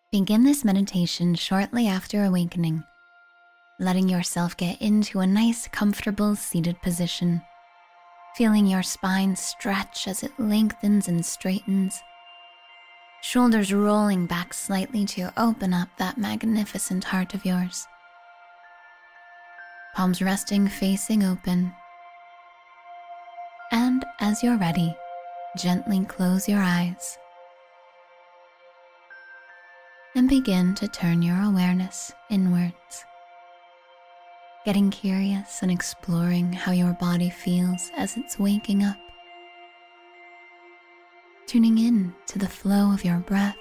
Begin this meditation shortly after awakening, letting yourself get into a nice, comfortable seated position, feeling your spine stretch as it lengthens and straightens, shoulders rolling back slightly to open up that magnificent heart of yours. Palms resting facing open. And as you're ready, gently close your eyes and begin to turn your awareness inwards, getting curious and exploring how your body feels as it's waking up, tuning in to the flow of your breath,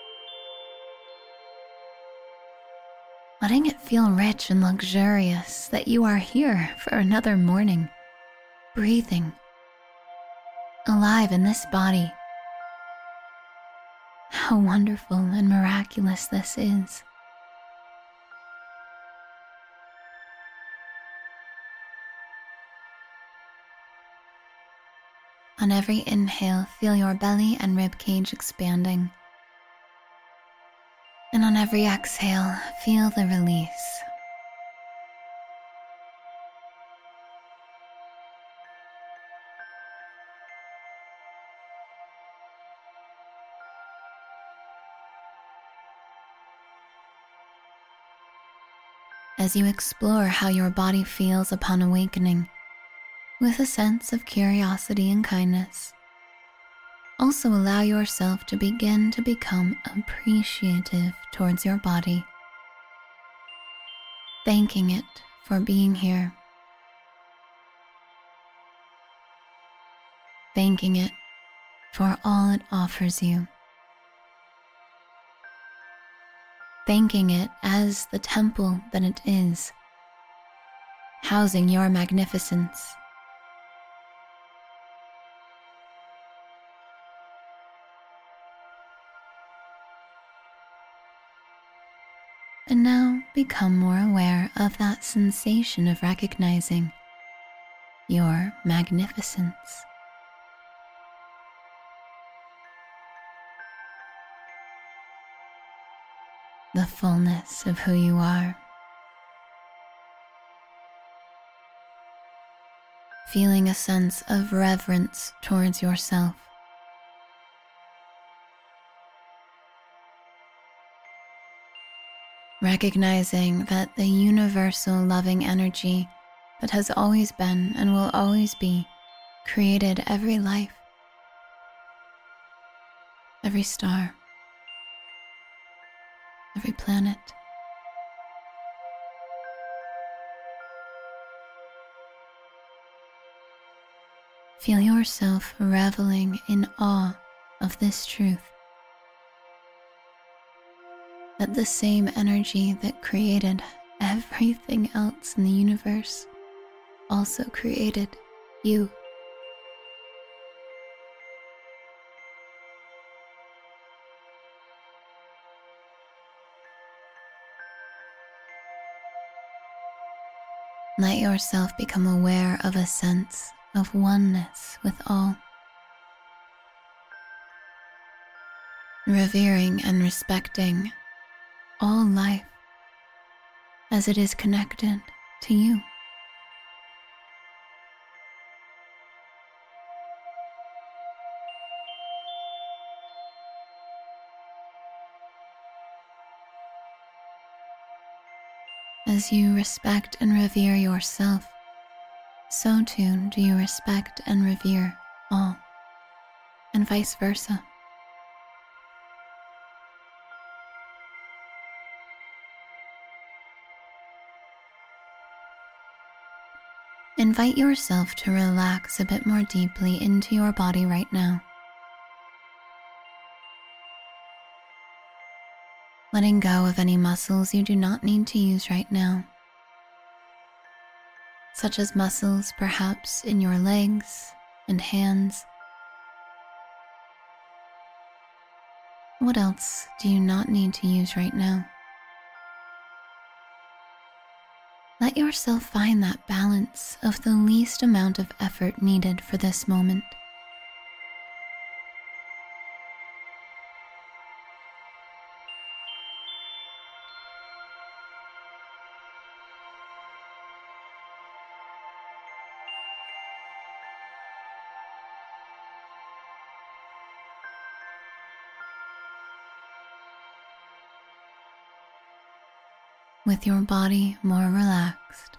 letting it feel rich and luxurious that you are here for another morning, breathing, alive in this body. How wonderful and miraculous this is. On every inhale, feel your belly and rib cage expanding. And on every exhale, feel the release. As you explore how your body feels upon awakening, with a sense of curiosity and kindness, also allow yourself to begin to become appreciative towards your body, thanking it for being here, thanking it for all it offers you, thanking it as the temple that it is, housing your magnificence. And now become more aware of that sensation of recognizing your magnificence. The fullness of who you are. Feeling a sense of reverence towards yourself. Recognizing that the universal loving energy that has always been and will always be created every life, every star, every planet. Feel yourself reveling in awe of this truth, that the same energy that created everything else in the universe also created you. Let yourself become aware of a sense of oneness with all, revering and respecting all life as it is connected to you. As you respect and revere yourself, so too do you respect and revere all, and vice versa. Invite yourself to relax a bit more deeply into your body right now. Letting go of any muscles you do not need to use right now, such as muscles perhaps in your legs and hands. What else do you not need to use right now? Let yourself find that balance of the least amount of effort needed for this moment. with your body more relaxed.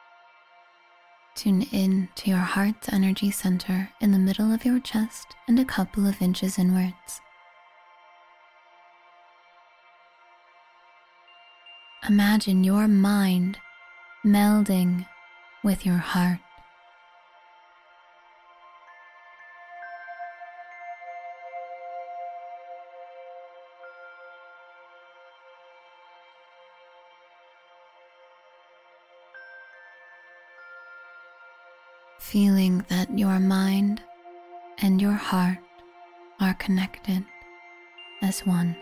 Tune in to your heart's energy center in the middle of your chest and a couple of inches inwards. Imagine your mind melding with your heart. Feeling that your mind and your heart are connected as one.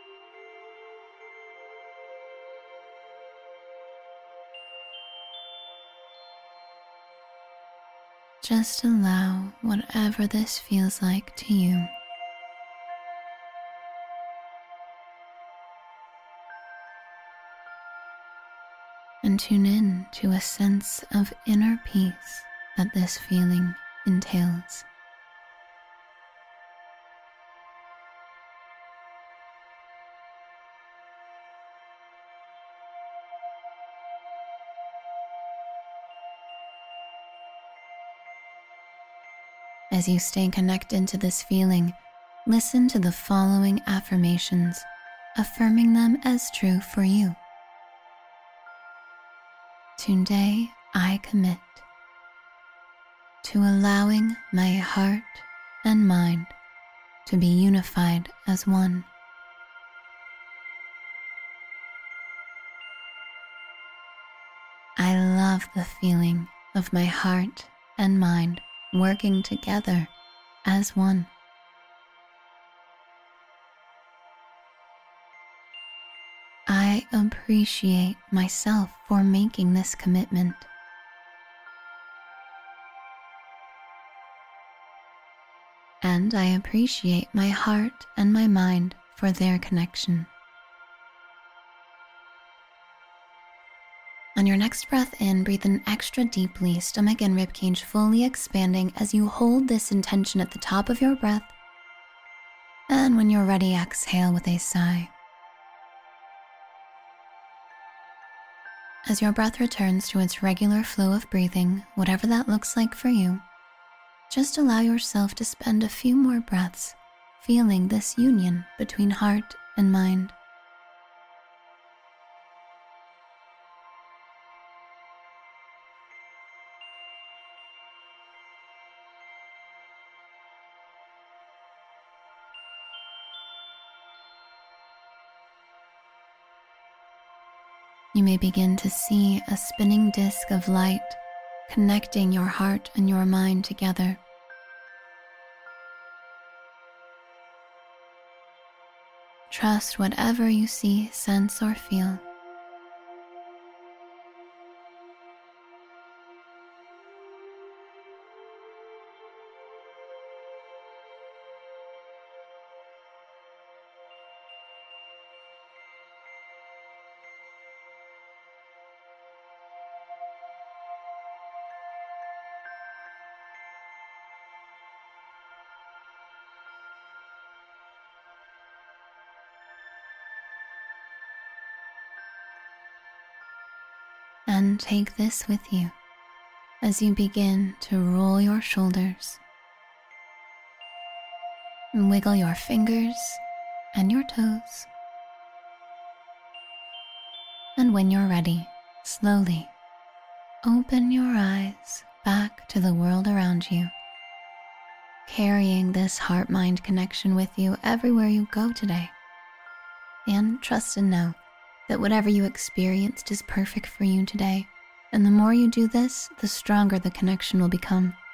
Just allow whatever this feels like to you. And tune in to a sense of inner peace that this feeling entails. As you stay connected to this feeling, listen to the following affirmations, affirming them as true for you. Today, I commit to allowing my heart and mind to be unified as one. I love the feeling of my heart and mind working together as one. I appreciate myself for making this commitment. And I appreciate my heart and my mind for their connection. On your next breath in, breathe in extra deeply, stomach and ribcage fully expanding as you hold this intention at the top of your breath. And when you're ready, exhale with a sigh. As your breath returns to its regular flow of breathing, whatever that looks like for you, just allow yourself to spend a few more breaths feeling this union between heart and mind. You may begin to see a spinning disk of light connecting your heart and your mind together. Trust whatever you see, sense, or feel. And take this with you as you begin to roll your shoulders, and wiggle your fingers and your toes. And when you're ready, slowly open your eyes back to the world around you, carrying this heart-mind connection with you everywhere you go today. And trust and know that whatever you experienced is perfect for you today, and the more you do this, the stronger the connection will become.